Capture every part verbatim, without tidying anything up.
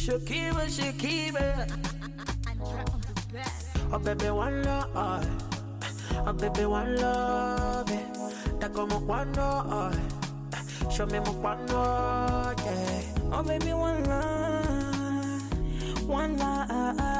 Shakiba, Shakiba. Oh baby, one love. Oh baby, one love. Te como cuando. Show me more cuando, yeah. Oh baby, one love, one love.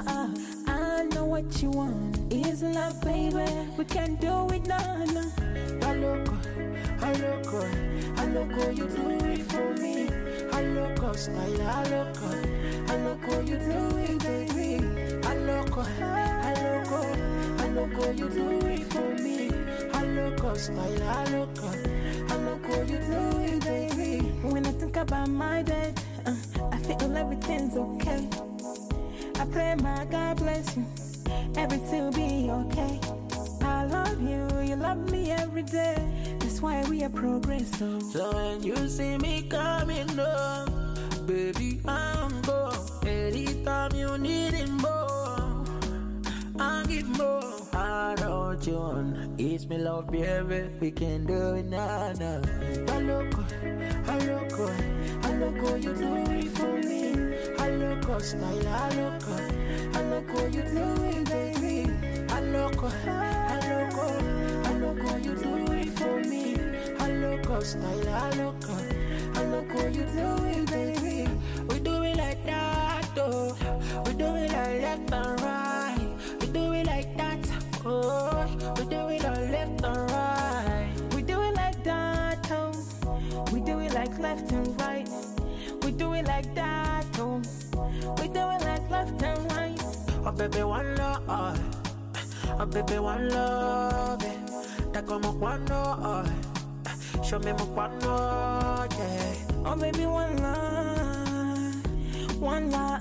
I know what you want. Is love, baby. We can do it now, now. I look, I look, I look, you do it for me. I look, style, I look, I look, you do it, baby. I look, I look, I look, you do it for me. I look, style, I look, I look, you do it, baby. When I think about my dad, uh, I feel everything's okay. I pray my God bless you, everything will be okay. I love you, you love me every day. That's why we are progressive. So when you see me coming home, baby, I'm go. Anytime you need it more, I'll give more. I know what you want. It's me love, baby. We can do it now, now. I look, I look, I look, you do it for me. I look, style, I look, I look, you do it, baby. I look, I look, I look, you do it for me. I look, style, I look, I look, you do it, baby. We do it like that, oh. We do it like left and right. We do it like that, oh. We do it all left and right. We do it like that, oh. We do it like left and right. We do it like that, oh. We do it like left and right. Oh baby, one love. Oh baby, one love. Te como cuando. Show me more cuando, yeah. Oh baby, one love, one love.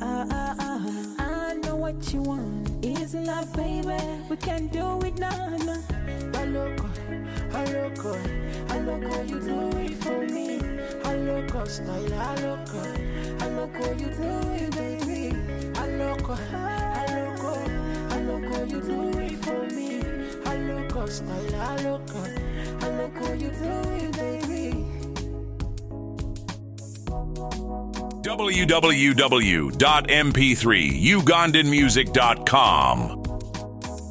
I know what you want. Is love, baby. We can do it now, now. I look, I look, I look, you do it for me. I look, style, I look, I look, you do it, baby. I look, I look, I look, you do it for me. I look, style, I look, I look, you do it, baby. w w w dot m p three ugandan music dot com